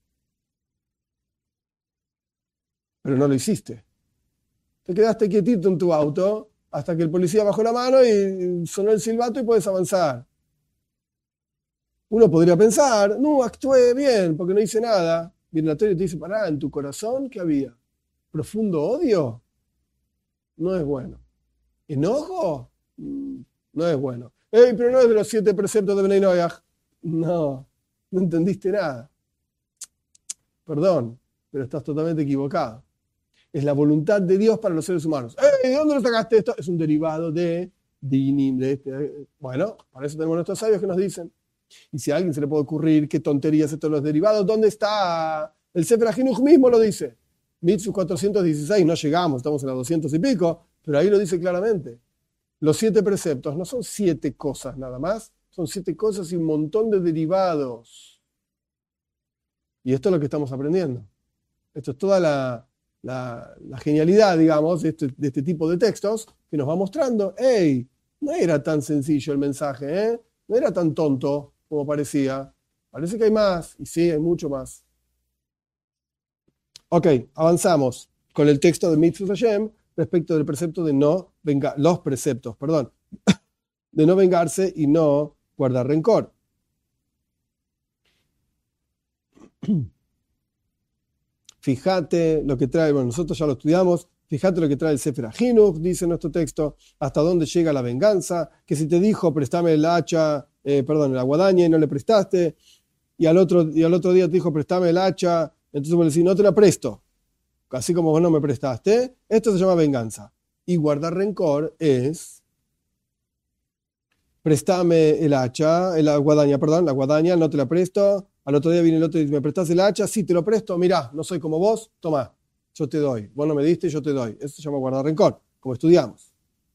Pero no lo hiciste. Te quedaste quietito en tu auto hasta que el policía bajó la mano y sonó el silbato y puedes avanzar. Uno podría pensar, no, actué bien porque no hice nada. Viene la Torah y te dice, pará, en tu corazón, ¿qué había? ¿Profundo odio? No es bueno. ¿Enojo? No es bueno. Pero no es de los 7 preceptos de Bnei Noach. No entendiste nada. Perdón, pero estás totalmente equivocado. Es la voluntad de Dios para los seres humanos. ¿De dónde lo sacaste esto? Es un derivado de dinim, Bueno, para eso tenemos nuestros sabios que nos dicen. Y si a alguien se le puede ocurrir qué tonterías esto de los derivados, ¿dónde está? El Sefer HaChinuch mismo lo dice. Mitzvah 416, no llegamos, estamos en la 200 y pico, pero ahí lo dice claramente. Los 7 preceptos no son 7 cosas nada más, son 7 cosas y un montón de derivados. Y esto es lo que estamos aprendiendo. Esto es toda la genialidad, digamos, de este tipo de textos que nos va mostrando, no era tan sencillo el mensaje, no era tan tonto como parecía. Parece que hay más, y sí, hay mucho más. Ok, avanzamos con el texto de Mitzvot Hashem respecto del precepto de no vengar, los preceptos, perdón, de no vengarse y no guardar rencor. Fíjate lo que trae, bueno, nosotros ya lo estudiamos, fíjate lo que trae el Sefer HaChinuch, dice nuestro texto, hasta dónde llega la venganza, que si te dijo, préstame el hacha, la guadaña y no le prestaste, y al otro día te dijo, préstame el hacha, entonces vos le decís, no te la presto, así como vos no me prestaste, esto se llama venganza. Y guardar rencor es, préstame el hacha, la guadaña, no te la presto, al otro día viene el otro y dice, ¿me prestás el hacha? Sí, te lo presto, mirá, no soy como vos, tomá, yo te doy, vos no me diste, yo te doy. Eso se llama guardar rencor, como estudiamos.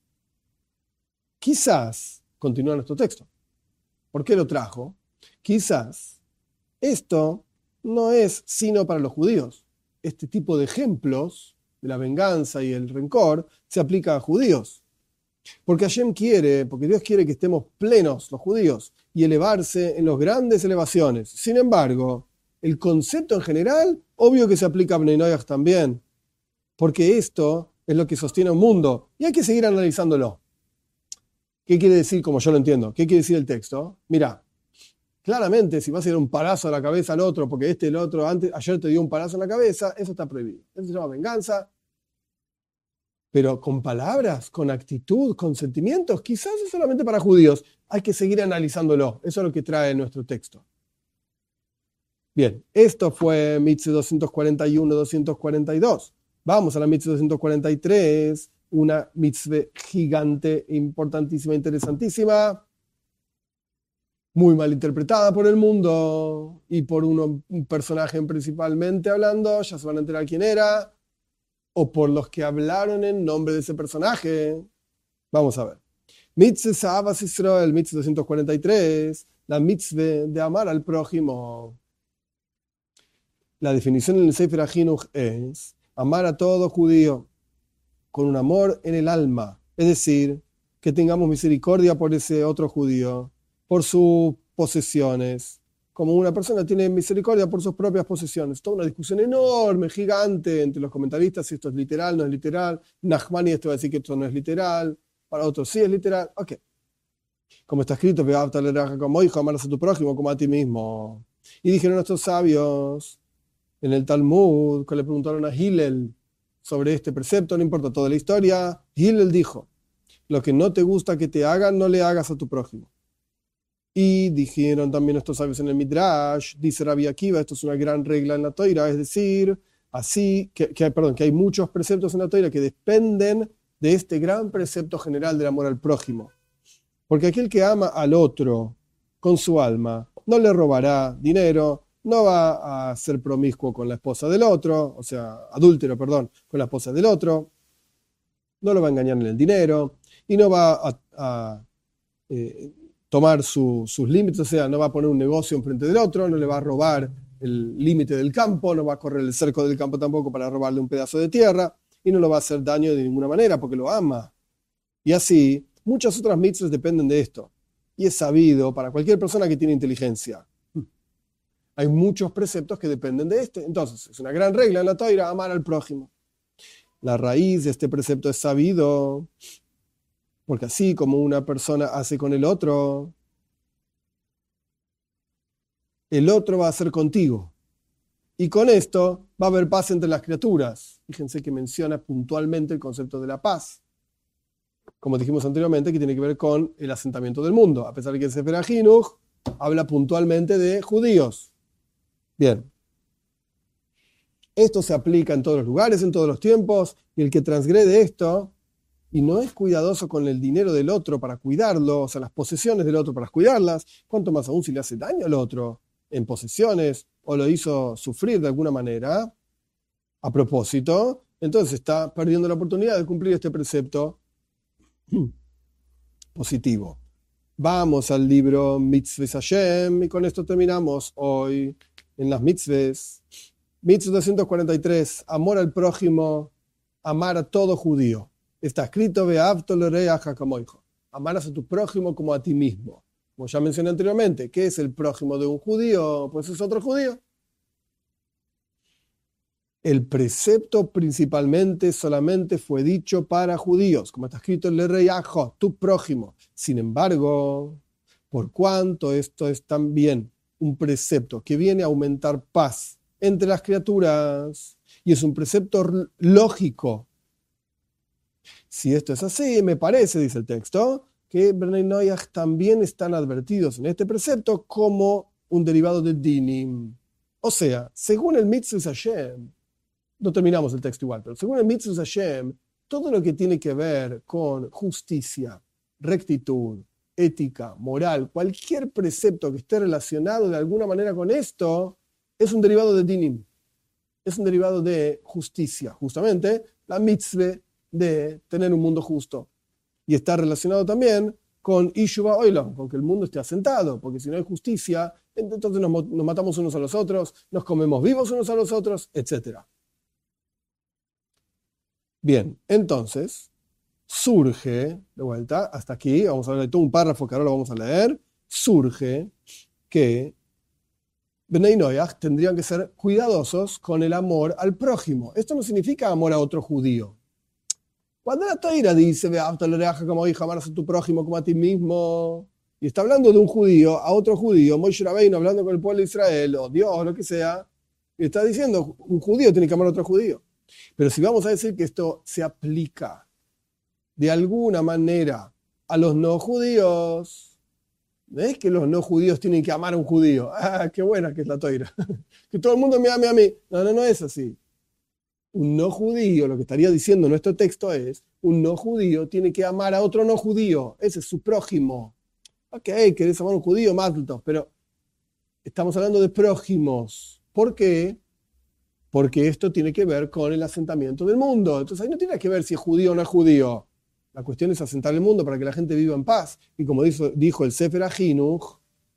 Quizás, continúa nuestro texto, ¿por qué lo trajo? Quizás esto no es sino para los judíos. Este tipo de ejemplos de la venganza y el rencor se aplica a judíos. Porque Dios quiere que estemos plenos, los judíos, y elevarse en las grandes elevaciones. Sin embargo, el concepto en general, obvio que se aplica a Bnei Noach también. Porque esto es lo que sostiene un mundo. Y hay que seguir analizándolo. ¿Qué quiere decir, como yo lo entiendo? ¿Qué quiere decir el texto? Mirá, claramente, si vas a ir un palazo a la cabeza al otro, porque el otro ayer te dio un palazo en la cabeza, eso está prohibido. Eso se llama venganza. Pero con palabras, con actitud, con sentimientos, quizás es solamente para judíos. Hay que seguir analizándolo. Eso es lo que trae nuestro texto. Bien, esto fue Mitzvah 241-242. Vamos a la Mitzvah 243, una Mitzvah gigante, importantísima, interesantísima, muy mal interpretada por el mundo y por un personaje principalmente hablando, ya se van a enterar quién era, o por los que hablaron en nombre de ese personaje. Vamos a ver. Mitzvah Sa'avas Israel, Mitzvah 243, la Mitzvah de amar al prójimo. La definición en el Sefer HaChinuch es amar a todo judío con un amor en el alma, es decir, que tengamos misericordia por ese otro judío, por sus posesiones, como una persona tiene misericordia por sus propias posesiones. Toda una discusión enorme, gigante, entre los comentaristas, si esto es literal, no es literal. Nachmani esto va a decir que esto no es literal, para otros sí es literal. Ok. Como está escrito, como hijo, amarás a tu prójimo como a ti mismo. Y dijeron estos sabios en el Talmud, que le preguntaron a Hillel sobre este precepto, no importa toda la historia, Hillel dijo, lo que no te gusta que te hagan, no le hagas a tu prójimo. Y dijeron también estos sabios en el Midrash, dice Rabbi Akiva, esto es una gran regla en la Toira, es decir, así que hay muchos preceptos en la Toira que dependen de este gran precepto general del amor al prójimo. Porque aquel que ama al otro con su alma, no le robará dinero, no va a ser promiscuo con la esposa del otro, o sea, adúltero, perdón, con la esposa del otro, no lo va a engañar en el dinero y no va a tomar sus límites, o sea, no va a poner un negocio enfrente del otro, no le va a robar el límite del campo, no va a correr el cerco del campo tampoco para robarle un pedazo de tierra y no lo va a hacer daño de ninguna manera porque lo ama. Y así, muchas otras mitzvahs dependen de esto. Y es sabido para cualquier persona que tiene inteligencia. Hay muchos preceptos que dependen de este. Entonces, es una gran regla en la Toira, amar al prójimo. La raíz de este precepto es sabido, porque así como una persona hace con el otro va a hacer contigo. Y con esto va a haber paz entre las criaturas. Fíjense que menciona puntualmente el concepto de la paz. Como dijimos anteriormente, que tiene que ver con el asentamiento del mundo. A pesar de que el Sefer HaChinuch habla puntualmente de judíos. Bien, esto se aplica en todos los lugares, en todos los tiempos, y el que transgrede esto y no es cuidadoso con el dinero del otro para cuidarlo, o sea, las posesiones del otro para cuidarlas, cuanto más aún si le hace daño al otro en posesiones o lo hizo sufrir de alguna manera, a propósito, entonces está perdiendo la oportunidad de cumplir este precepto positivo. Vamos al libro Mitzvahs Hashem y con esto terminamos hoy en las mitzvahs. Mitzvah 243, amor al prójimo, amar a todo judío. Está escrito, amarás a tu prójimo como a ti mismo. Como ya mencioné anteriormente, ¿qué es el prójimo de un judío? Pues es otro judío. El precepto principalmente solamente fue dicho para judíos, como está escrito en el rey Ajo, tu prójimo. Sin embargo, por cuanto esto es también un precepto que viene a aumentar paz entre las criaturas, y es un precepto lógico. Si esto es así, me parece, dice el texto, que Bnei Noach también están advertidos en este precepto como un derivado de Dinim. O sea, según el Mitzvah Hashem, no terminamos el texto igual, pero según el Mitzvah Hashem, todo lo que tiene que ver con justicia, rectitud, ética, moral, cualquier precepto que esté relacionado de alguna manera con esto, es un derivado de Dinim. Es un derivado de justicia, justamente la mitzvah de tener un mundo justo. Y está relacionado también con Ishuva Oilom, con que el mundo esté asentado, porque si no hay justicia, entonces nos matamos unos a los otros, nos comemos vivos unos a los otros, etc. Bien, entonces surge, de vuelta, hasta aquí, vamos a leer todo un párrafo que ahora lo vamos a leer, surge que Bnei Noach tendrían que ser cuidadosos con el amor al prójimo. Esto no significa amor a otro judío. Cuando la Toira dice, como hijo, amarás a tu prójimo como a ti mismo, y está hablando de un judío a otro judío, Moshe Rabbeinu hablando con el pueblo de Israel, o Dios, o lo que sea, y está diciendo, un judío tiene que amar a otro judío. Pero si vamos a decir que esto se aplica de alguna manera a los no judíos, No es que los no judíos tienen que amar a un judío. Ah, qué buena que es la toira. Que todo el mundo me ame a mí. No, no, no es así. Un no judío, lo que estaría diciendo nuestro texto es, un no judío tiene que amar a otro no judío. Ese es su prójimo. Ok, querés amar a un judío, mátalo, pero estamos hablando de prójimos. ¿Por qué? Porque esto tiene que ver con el asentamiento del mundo. Entonces ahí no tiene que ver si es judío o no es judío. La cuestión es asentar el mundo para que la gente viva en paz. Y como dijo el Sefer HaChinuch,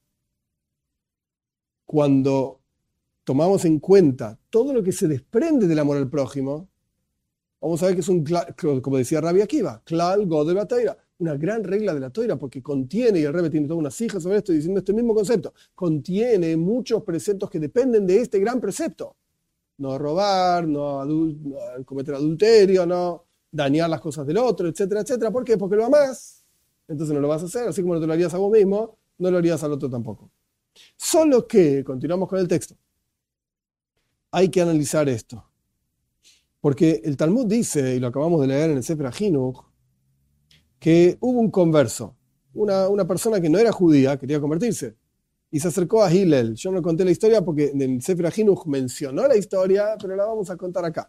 cuando tomamos en cuenta todo lo que se desprende del amor al prójimo, vamos a ver que es como decía Rabbi Akiva, Klal Godel Batoira, una gran regla de la Toira, porque contiene, y el Rebbe tiene toda una hijas sobre esto diciendo este mismo concepto, contiene muchos preceptos que dependen de este gran precepto. No robar, no cometer adulterio, no dañar las cosas del otro, etcétera, etcétera. ¿Por qué? Porque lo amás. Entonces no lo vas a hacer, así como no te lo harías a vos mismo, no lo harías al otro tampoco. Solo que, continuamos con el texto, hay que analizar esto. Porque el Talmud dice, y lo acabamos de leer en el Sefer HaChinuch, que hubo un converso, una persona que no era judía, quería convertirse, y se acercó a Hillel. Yo no conté la historia porque en el Sefer HaChinuch mencionó la historia, pero la vamos a contar acá.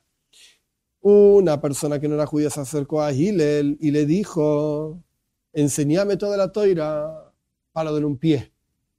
Una persona que no era judía se acercó a Hillel y le dijo, enseñame toda la toira para dar un pie.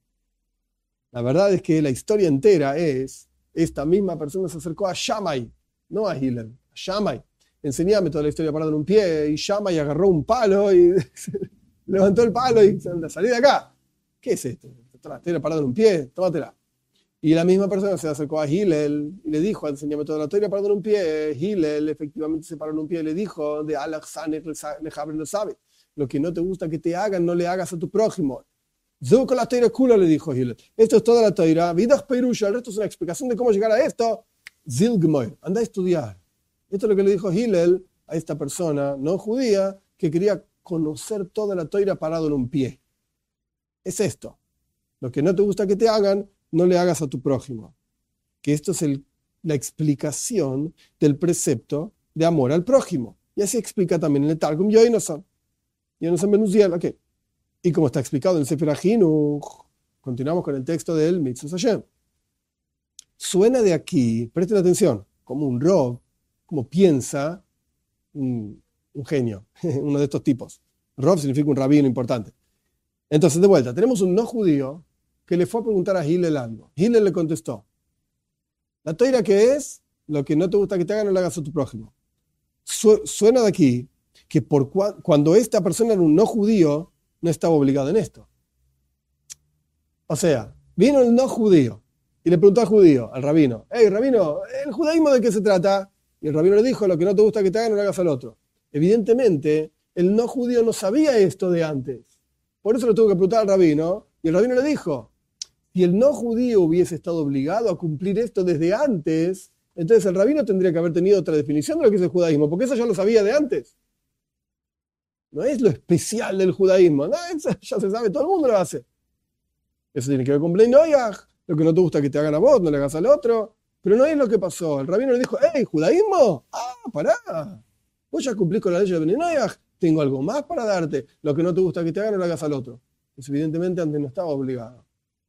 La verdad es que la historia entera es, esta misma persona se acercó a Shammai, no a Hillel, a Shammai. Enseñame toda la historia para dar un pie, y Shammai agarró un palo y levantó el palo y salí de acá. ¿Qué es esto? La toira para dar un pie, tómatela. Y la misma persona se acercó a Hillel y le dijo, enseñame toda la toira para dar un pie. Hillel efectivamente se paró en un pie y le dijo, de lo sabe. Lo que no te gusta que te hagan, no le hagas a tu prójimo. Zuko la toira culo, le dijo Hillel. Esto es toda la toira. Vidas perusha, el resto es una explicación de cómo llegar a esto. Zilgmoir, anda a estudiar. Esto es lo que le dijo Hillel a esta persona no judía que quería conocer toda la toira parado en un pie. Es esto. Lo que no te gusta que te hagan, no le hagas a tu prójimo. Que esto es la explicación del precepto de amor al prójimo. Y así explica también en el Targum Yonasan. Yonasan Ben Uziel, ok. Y como está explicado en el Sefer HaChinuch, continuamos con el texto del Mitzvot Hashem. Suena de aquí, presten atención, como un Rov, como piensa un genio, uno de estos tipos. Rov significa un rabino importante. Entonces, de vuelta, tenemos un no judío que le fue a preguntar a Hillel algo. Hillel le contestó, la toira que es, lo que no te gusta que te hagan, no le hagas a tu prójimo. Suena de aquí que cuando esta persona era un no judío, no estaba obligado en esto. O sea, vino el no judío y le preguntó al judío, al rabino, hey, rabino, ¿el judaísmo de qué se trata? Y el rabino le dijo, lo que no te gusta que te hagan, no le hagas al otro. Evidentemente, el no judío no sabía esto de antes. Por eso le tuvo que preguntar al rabino, y el rabino le dijo, si el no judío hubiese estado obligado a cumplir esto desde antes, entonces el rabino tendría que haber tenido otra definición de lo que es el judaísmo, porque eso ya lo sabía de antes. No es lo especial del judaísmo, no, eso ya se sabe, todo el mundo lo hace. Eso tiene que ver con Bnei Noyaj, lo que no te gusta que te hagan a vos, no le hagas al otro, pero no es lo que pasó. El rabino le dijo, hey, ¿judaísmo? Ah, pará, vos ya cumplís con la ley de Bnei Noyaj, tengo algo más para darte, lo que no te gusta que te hagan, no le hagas al otro. Pues evidentemente antes no estaba obligado.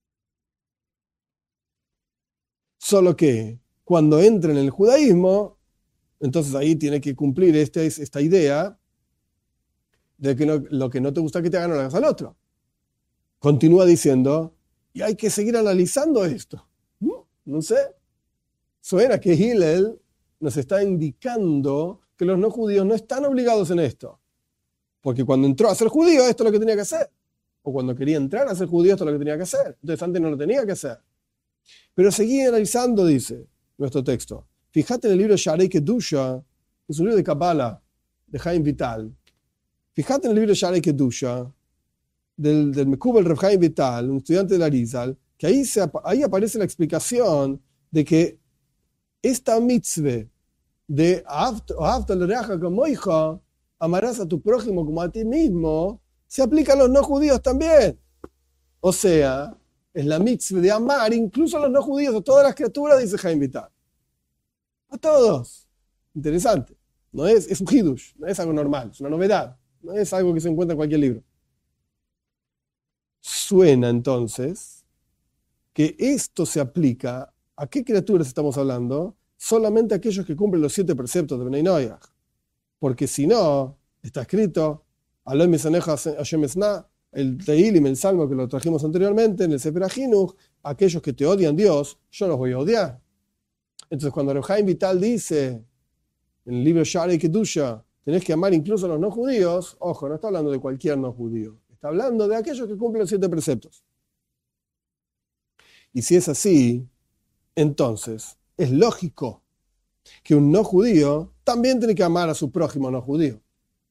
Solo que cuando entra en el judaísmo, entonces ahí tiene que cumplir esta idea de que lo que no te gusta que te hagan, no le hagas al otro. Continúa diciendo, y hay que seguir analizando esto. No sé. Suena que Hillel nos está indicando que los no judíos no están obligados en esto. Porque cuando entró a ser judío, esto es lo que tenía que hacer. O cuando quería entrar a ser judío, esto es lo que tenía que hacer. Entonces antes no lo tenía que hacer. Pero seguí analizando, dice nuestro texto. Fíjate en el libro Sharei Kedusha, que es un libro de Kabbalah, de Chaim Vital. Fíjate en el libro Sharei Kedusha, del Mekubal Reb Chaim Vital, un estudiante de la Arizal, que ahí aparece la explicación de que esta mitzvah de amarás a tu prójimo como a ti mismo, se aplica a los no judíos también. O sea, es la mitzvah de amar incluso a los no judíos, a todas las criaturas, dice Chaim Vital. A todos. Interesante. No es un hidush, no es algo normal, es una novedad, no es algo que se encuentra en cualquier libro. suena entonces que esto se aplica a qué criaturas estamos hablando, solamente a aquellos que cumplen los 7 preceptos de Bnei Noach. Porque si no, está escrito, Aloi misaneja Hashem esna, el Tehilim, el Salmo que lo trajimos anteriormente, en el Sefer HaChinuch, aquellos que te odian Dios, yo los voy a odiar. Entonces cuando Reb Chaim Vital dice, en el libro Sha'arei Kedusha, tenés que amar incluso a los no judíos, ojo, no está hablando de cualquier no judío, está hablando de aquellos que cumplen los 7 preceptos. Y si es así, entonces es lógico que un no judío también tiene que amar a su prójimo no judío.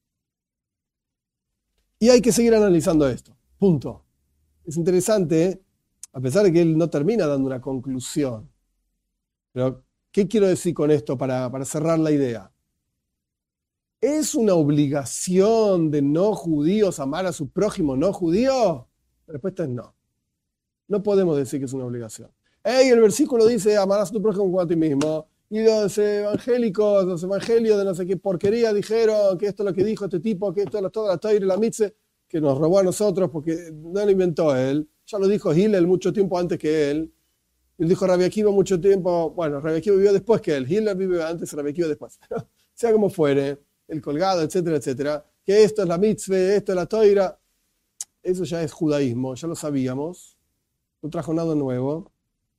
Y hay que seguir analizando esto. Punto. Es interesante, a pesar de que él no termina dando una conclusión. Pero, ¿qué quiero decir con esto para cerrar la idea? ¿Es una obligación de no judíos amar a su prójimo no judío? La respuesta es no. No podemos decir que es una obligación. El versículo dice, amarás a tu prójimo como a ti mismo. Y los evangélicos, los evangelios de no sé qué porquería dijeron que esto es lo que dijo este tipo, que esto es toda la Torah y la mitzvah, que nos robó a nosotros porque no lo inventó él. Ya lo dijo Hillel mucho tiempo antes que él. Y lo dijo Rabbi Akiva mucho tiempo. Bueno, Rabbi Akiva vivió después que él. Hillel vivió antes, Rabbi Akiva después. Sea como fuere, el colgado, etcétera, etcétera. Que esto es la mitzvah, esto es la Torah. Eso ya es judaísmo, ya lo sabíamos. No trajo nada nuevo.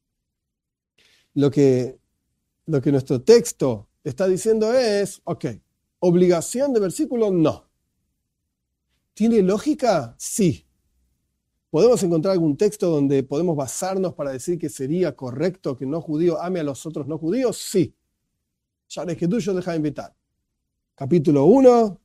Lo que nuestro texto está diciendo es, ok, obligación de versículo, no. ¿Tiene lógica? Sí. ¿Podemos encontrar algún texto donde podemos basarnos para decir que sería correcto que no judío ame a los otros no judíos? Sí. Sha'arei Kedusha de Chaim Vital. Capítulo 1,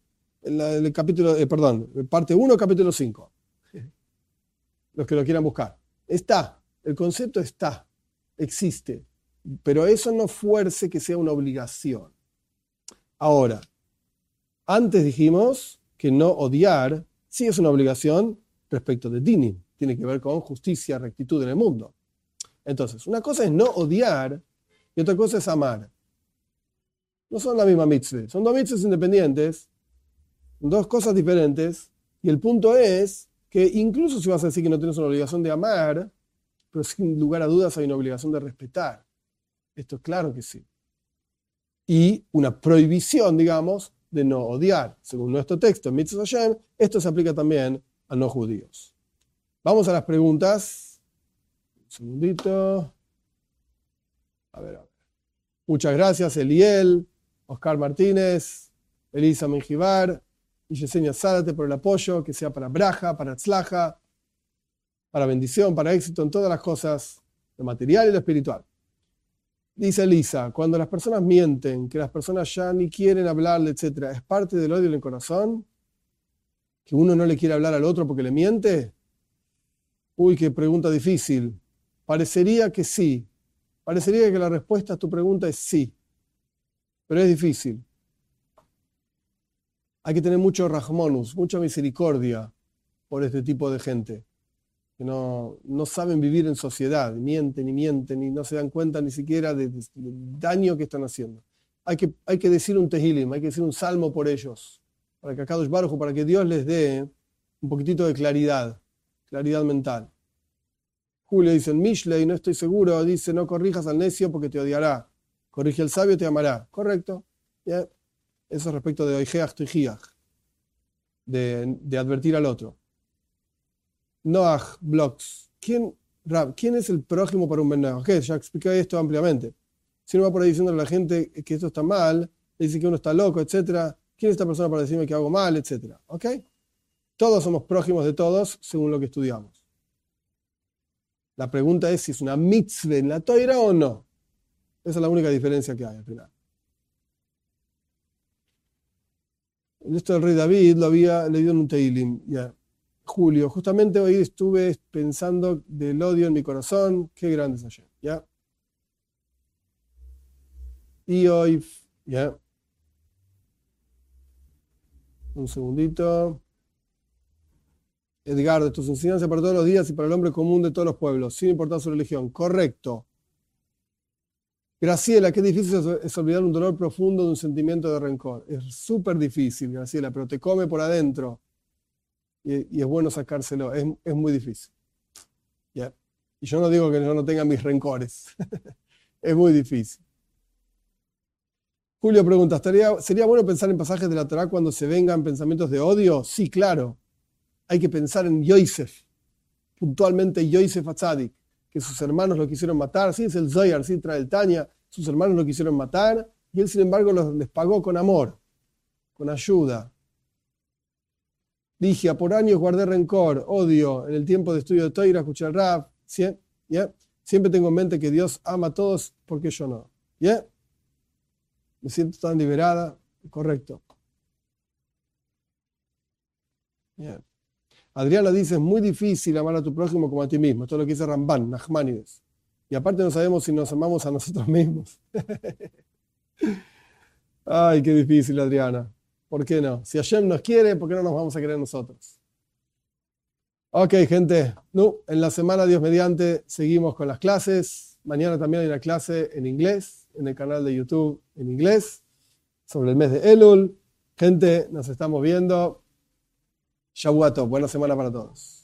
parte 1, capítulo 5. Los que lo quieran buscar. Está, el concepto está, existe. Pero eso no fuerce que sea una obligación. Ahora, antes dijimos que no odiar sí es una obligación respecto de dinim. Tiene que ver con justicia, rectitud en el mundo. Entonces, una cosa es no odiar y otra cosa es amar. No son la misma mitzvah. Son 2 mitzvahs independientes, 2 cosas diferentes. Y el punto es que incluso si vas a decir que no tienes una obligación de amar, pero sin lugar a dudas hay una obligación de respetar. Esto es claro que sí. Y una prohibición, digamos, de no odiar. Según nuestro texto en Mitzvot Hashem, esto se aplica también a no judíos. Vamos a las preguntas. Un segundito. A ver. Muchas gracias, Eliel, Oscar Martínez, Elisa Menjivar y Yesenia Zárate por el apoyo, que sea para braja, para tzlaja, para bendición, para éxito en todas las cosas, lo material y lo espiritual. Dice Elisa, cuando las personas mienten, que las personas ya ni quieren hablarle, etc., ¿es parte del odio en el corazón? ¿Que uno no le quiere hablar al otro porque le miente? Uy, qué pregunta difícil. Parecería que sí. Parecería que la respuesta a tu pregunta es sí. Pero es difícil. Hay que tener mucho rahmonus, mucha misericordia por este tipo de gente. Que no saben vivir en sociedad, mienten y no se dan cuenta ni siquiera del daño que están haciendo. Hay que decir un tehilim, hay que decir un salmo por ellos, para que Akadosh Baruj Hu, para que Dios les dé un poquitito de claridad mental. Julio dice en Mishlei, no estoy seguro, dice no corrijas al necio porque te odiará, corrige al sabio te amará. Correcto. ¿Yeah? Eso respecto de oijeach tuijiach, de advertir al otro. Noach Blogs. ¿Quién es el prójimo para un Ben Noach? Okay, ya expliqué esto ampliamente. Si uno va por ahí diciéndole a la gente que esto está mal, le dice que uno está loco, etc. ¿Quién es esta persona para decirme que hago mal, etc.? ¿Ok? Todos somos prójimos de todos según lo que estudiamos. La pregunta es si es una mitzvah en la Torah o no. Esa es la única diferencia que hay al final. Esto del rey David lo había leído en un Teilim. Yeah. Julio, justamente hoy estuve pensando del odio en mi corazón. Qué grande es ayer. ¿Ya? Y hoy, ¿ya? Un segundito. Edgar, de tus enseñanzas para todos los días y para el hombre común de todos los pueblos, sin importar su religión. Correcto. Graciela, qué difícil es olvidar un dolor profundo de un sentimiento de rencor. Es súper difícil, Graciela, pero te come por adentro. Y es bueno sacárselo. Es muy difícil. ¿Ya? Y yo no digo que yo no tenga mis rencores. Es muy difícil. Julio pregunta, ¿sería bueno pensar en pasajes de la Torá cuando se vengan pensamientos de odio? Sí, claro. Hay que pensar en Yosef, puntualmente Yosef Atzadik, que sus hermanos lo quisieron matar. Sí, es el Zohar, sí, trae el Tanya. Sus hermanos lo quisieron matar y él, sin embargo, les pagó con amor, con ayuda. Dije, por años guardé rencor, odio, en el tiempo de estudio de Toira, escuché el rap. ¿Sí? ¿Yeah? Siempre tengo en mente que Dios ama a todos, porque yo no. ¿Yeah? Me siento tan liberada. Correcto. ¿Yeah? Adriana dice, es muy difícil amar a tu prójimo como a ti mismo. Esto es lo que dice Ramban, Nachmanides. Y aparte no sabemos si nos amamos a nosotros mismos. Ay, qué difícil, Adriana. ¿Por qué no? Si Hashem nos quiere, ¿por qué no nos vamos a querer nosotros? Ok, gente. No, en la semana, Dios mediante, seguimos con las clases. Mañana también hay una clase en inglés, en el canal de YouTube en inglés, sobre el mes de Elul. Gente, nos estamos viendo. Shavuot Tov. Buena semana para todos.